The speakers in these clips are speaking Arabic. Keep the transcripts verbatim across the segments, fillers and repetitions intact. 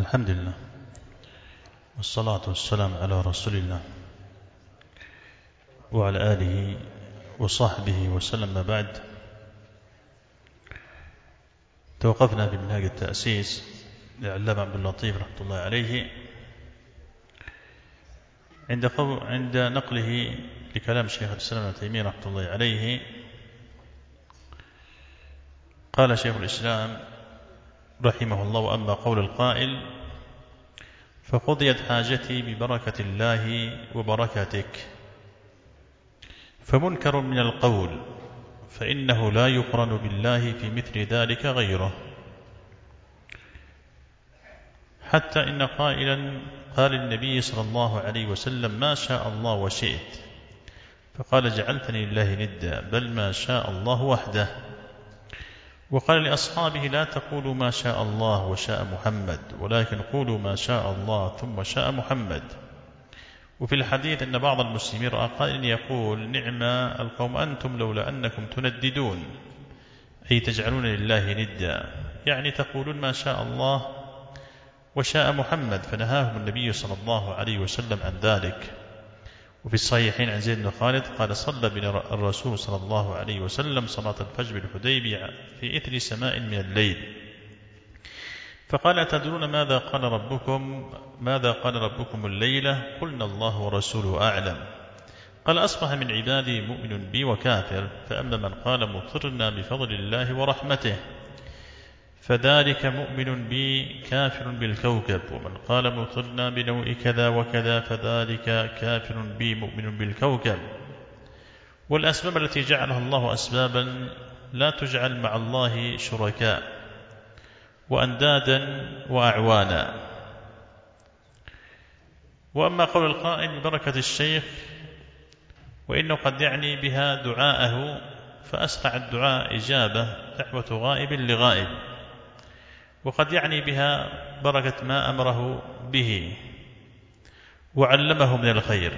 الحمد لله والصلاة والسلام على رسول الله وعلى آله وصحبه وسلم. بعد، توقفنا في منهاج التأسيس للعلامة عبد اللطيف رحمة الله عليه عند قو... عند نقله لكلام شيخ الإسلام ابن تيمية رحمة الله عليه. قال شيخ الإسلام رحمه الله: وأما قول القائل فقضيت حاجتي ببركة الله وبركاتك، فمنكر من القول، فإنه لا يقرن بالله في مثل ذلك غيره، حتى إن قائلا قال النبي صلى الله عليه وسلم: ما شاء الله وشئت، فقال: جعلتني لله ندا، بل ما شاء الله وحده. وقال لأصحابه: لا تقولوا ما شاء الله وشاء محمد، ولكن قولوا ما شاء الله ثم شاء محمد. وفي الحديث أن بعض المسلمين رأى قائلا يقول: نعم القوم أنتم لولا أنكم تنددون، أي تجعلون لله ندا، يعني تقولون ما شاء الله وشاء محمد، فنهاهم النبي صلى الله عليه وسلم عن ذلك. وفي الصحيحين عن زيد بن خالد قال: صلى بنا الرسول صلى الله عليه وسلم صلاة الفجر بالحديبية في إثر سماء من الليل، فقال: أتدرون ماذا قال ربكم ماذا قال ربكم الليلة؟ قلنا: الله ورسوله أعلم. قال: أصبح من عبادي مؤمن بي وكافر، فأما من قال مطرنا بفضل الله ورحمته فذلك مؤمن بي كافر بالكوكب، ومن قال مطرنا بنوء كذا وكذا فذلك كافر بي مؤمن بالكوكب. والأسباب التي جعلها الله أسبابا لا تجعل مع الله شركاء وأندادا وأعوانا. وأما قول القائل ببركة الشيخ، وإنه قد يعني بها دعاءه، فأسرع الدعاء إجابة دعوة غائب لغائب، وقد يعني بها بركة ما أمره به وعلمه من الخير.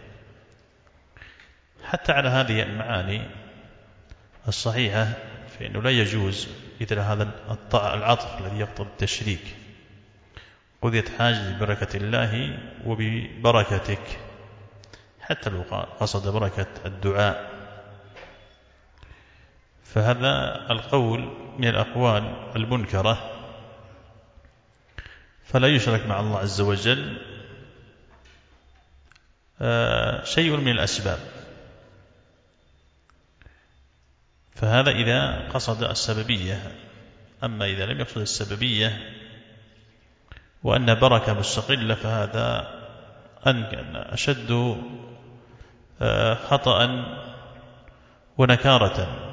حتى على هذه المعاني الصحيحة فإنه لا يجوز مثل هذا العطف الذي يقتضي التشريك: قضيت حاجة ببركة الله وببركتك، حتى لو قصد بركة الدعاء، فهذا القول من الأقوال المنكرة، فلا يشرك مع الله عز وجل شيء من الأسباب. فهذا إذا قصد السببية. أما إذا لم يقصد السببية وأن بركة مستقلة، فهذا أشد خطأ ونكارة،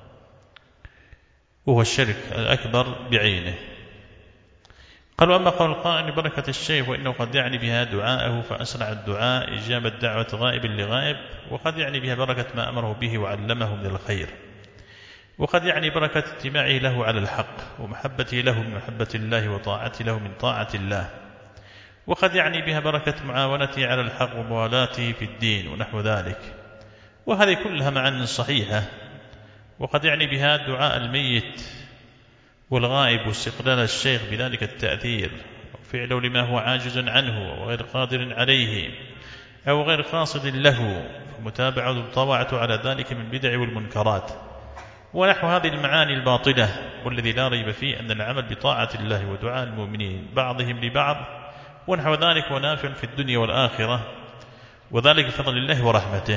وهو الشرك الأكبر بعينه. قالوا: أما قول القائل ببركة الشيخ، وإنه قد يعني بها دعاءه، فأسرع الدعاء إجابة دعوة غائب لغائب، وقد يعني بها بركة ما أمره به وعلمه من الخير، وقد يعني بركة اتباعه له على الحق، ومحبته له من محبة الله، وطاعته له من طاعة الله، وقد يعني بها بركة معاونته على الحق وموالاته في الدين ونحو ذلك. وهذه كلها معاني صحيحة. وقد يعني بها دعاء الميت والغائب، واستقلال الشيخ بذلك التأثير، وفعله لما هو عاجز عنه وغير قادر عليه أو غير قاصد له، فمتابعة الطواعة على ذلك من بدع والمنكرات ونحو هذه المعاني الباطلة. والذي لا ريب فيه أن العمل بطاعة الله ودعاء المؤمنين بعضهم لبعض ونحو ذلك ونافع في الدنيا والآخرة، وذلك بفضل الله ورحمته.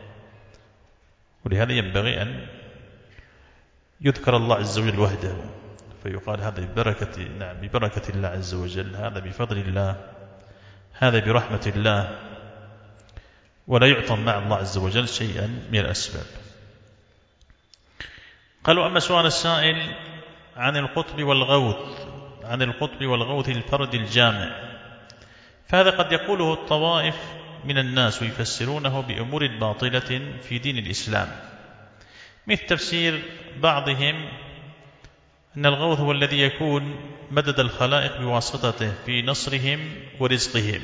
ولهذا ينبغي أن يذكر الله عز وجل وحده، فيقال هذا ببركة نعم ببركة الله عز وجل، هذا بفضل الله، هذا برحمة الله، ولا يعطى مع الله عز وجل شيئا من الأسباب. قالوا: أما سؤال السائل عن القطب والغوث عن القطب والغوث الفرد الجامع، فهذا قد يقوله الطوائف من الناس ويفسرونه بأمور باطلة في دين الإسلام، مثل تفسير بعضهم أن الغوث هو الذي يكون مدد الخلائق بواسطته في نصرهم ورزقهم،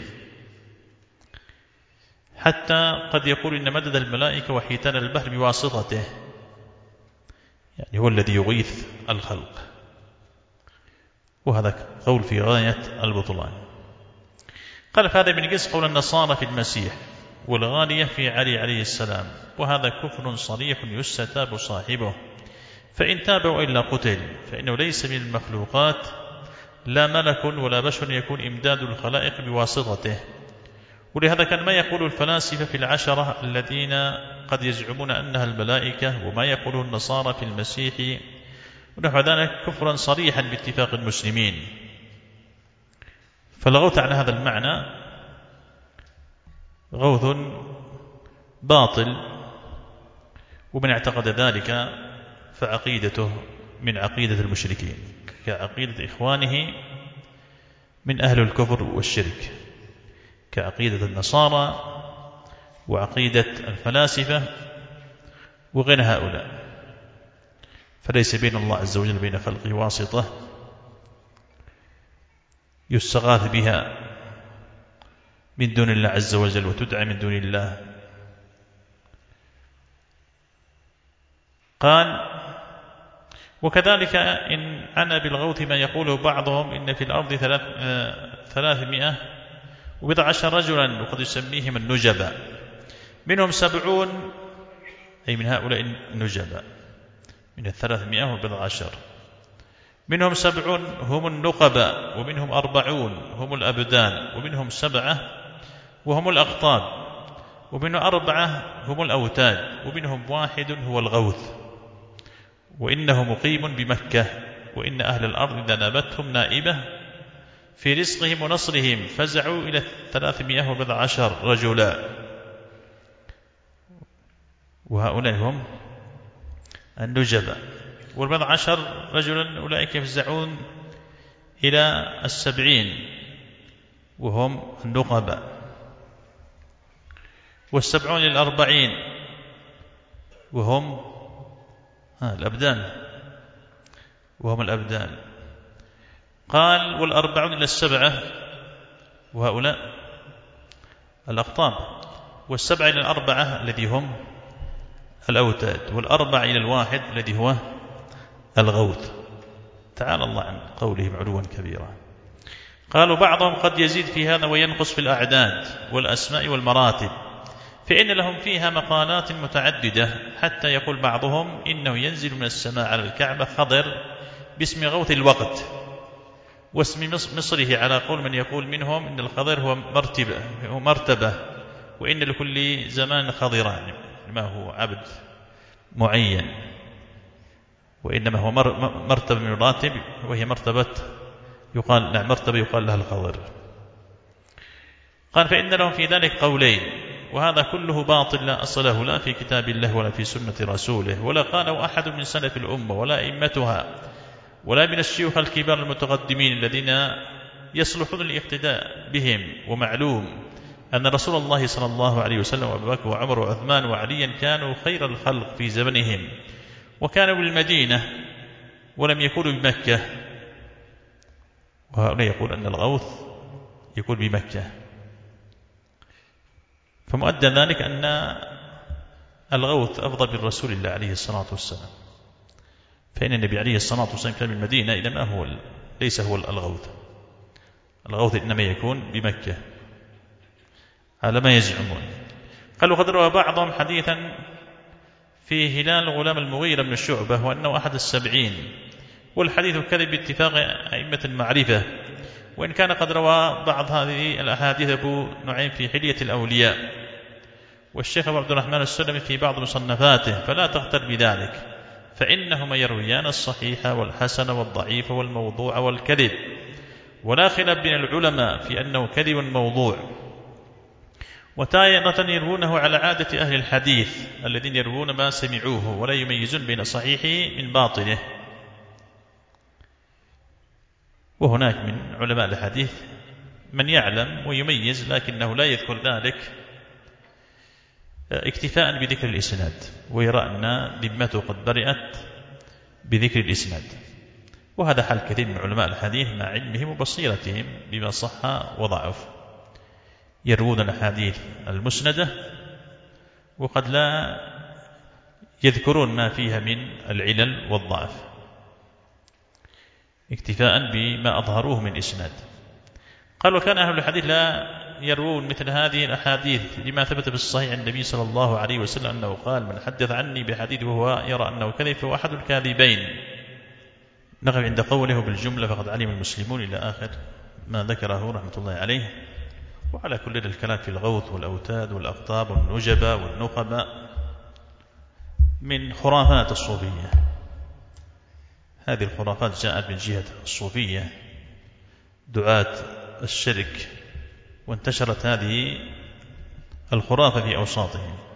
حتى قد يقول إن مدد الملائكة وحيتان البحر بواسطته، يعني هو الذي يغيث الخلق. وهذا قول في غاية البطلان. قال فهذا ابن قيس قول النصارى في المسيح والغالية في علي عليه السلام، وهذا كفر صريح يستتاب صاحبه، فإن تاب وإلا قتل، فإنه ليس من المخلوقات لا ملك ولا بشر يكون إمداد الخلائق بواسطته. ولهذا كان ما يقول الفلاسفة في العشرة الذين قد يزعمون أنها الملائكة، وما يقوله النصارى في المسيح ونحو ذلك، كفرا صريحا باتفاق المسلمين. فالغوث على هذا المعنى غوث باطل، ومن اعتقد ذلك فعقيدته من عقيدة المشركين كعقيدة إخوانه من أهل الكفر والشرك، كعقيدة النصارى وعقيدة الفلاسفة وغير هؤلاء. فليس بين الله عز وجل بين خلقه واسطة يستغاث بها من دون الله عز وجل وتدعى من دون الله. قال وكذلك إن عنا بالغوث ما يقوله بعضهم إن في الأرض ثلاث ثلاثمائة وبضع عشر رجلا وقد يسميهم النجبة، منهم سبعون، أي من هؤلاء النجبة من الثلاثمائة وبضع عشر، منهم سبعون هم النقبة، ومنهم أربعون هم الأبدان، ومنهم سبعة وهم الأقطاب، ومنهم أربعة هم الأوتاد، ومنهم واحد هو الغوث، وإنه مقيم بمكة، وإن أهل الأرض إذا نابتهم نائبة في رزقهم ونصرهم فزعوا إلى ثلاثمائة وبضع عشر رجلا، وهؤلاء هم النجبة. والبضع عشر رجلا أولئك يفزعون إلى السبعين وهم النقبة، والسبعون إلى الأربعين وهم ها الأبدان وهم الأبدان. قال والأربعون إلى السبعة وهؤلاء الأقطاب، والسبعة إلى الأربعة الذي هم الأوتاد، والأربع إلى الواحد الذي هو الغوث. تعالى الله عن قولهم علوا كبيرا. قالوا بعضهم قد يزيد في هذا وينقص في الأعداد والأسماء والمراتب، فإن لهم فيها مقالات متعددة، حتى يقول بعضهم إنه ينزل من السماء على الكعبة خضر باسم غوث الوقت واسم مصره، على قول من يقول منهم إن الخضر هو مرتبة, هو مرتبة وإن لكل زمان خضران، ما هو عبد معين، وإنما هو مرتبة من مراتب، وهي مرتبة يقال نعم مرتبة يقال لها الخضر. قال فإن لهم في ذلك قولين، وهذا كله باطل لا أصل له لا في كتاب الله ولا في سنة رسوله، ولا قاله أحد من سلف الأمة ولا أئمتها ولا من الشيوخ الكبار المتقدمين الذين يصلحون الاقتداء بهم. ومعلوم أن رسول الله صلى الله عليه وسلم وأبو بكر وعمر وعثمان وعليا كانوا خير الخلق في زمنهم، وكانوا بالمدينة ولم يكونوا بمكة، وهؤلاء يقول أن الغوث يكون بمكة. فمؤدى ذلك أن الغوث أفضل بالرسول الله عليه الصلاة والسلام، فإن النبي عليه الصلاة والسلام كان بالمدينة، إذا ما هو ليس هو الغوث، الغوث إنما يكون بمكة على ما يزعمون. قال وقد روى بعضهم حديثا في هلال غلام المغيرة بن الشعبة وأنه أحد السبعين، والحديث كذب باتفاق أئمة المعرفة، وإن كان قد روى بعض هذه الأحاديث أبو نعيم في حلية الأولياء والشيخ أبو عبد الرحمن السلمي في بعض مصنفاته، فلا تغتر بذلك، فإنهما يرويان الصحيح والحسن والضعيف والموضوع والكذب، ولا خلاف بين العلماء في أنه كذب موضوع. وتارة يروونه على عادة أهل الحديث الذين يروون ما سمعوه ولا يميزون بين صحيحه من باطله. وهناك من علماء الحديث من يعلم ويميز لكنه لا يذكر ذلك اكتفاء بذكر الإسناد، ويرى أن ذمته قد برئت بذكر الإسناد. وهذا حال كثير من علماء الحديث مع علمهم وبصيرتهم بما صح وضعف، يروون الأحاديث المسندة وقد لا يذكرون ما فيها من العلل والضعف. اكتفاء بما أظهروه من إسناد. قال وكان أهل الحديث لا يروون مثل هذه الأحاديث لما ثبت في الصحيح عن النبي صلى الله عليه وسلم أنه قال من حدث عني بحديث وهو يرى أنه كذب فهو أحد الكاذبين. نقف عند قوله بالجملة فقد علم المسلمون إلى آخر ما ذكره رحمة الله عليه. وعلى كل الكلام في الغوث والأوتاد والأقطاب والنجبة والنخبة من خرافات الصوفية. هذه الخرافات جاءت من جهة الصوفية دعاة الشرك، وانتشرت هذه الخرافة في أوساطهم.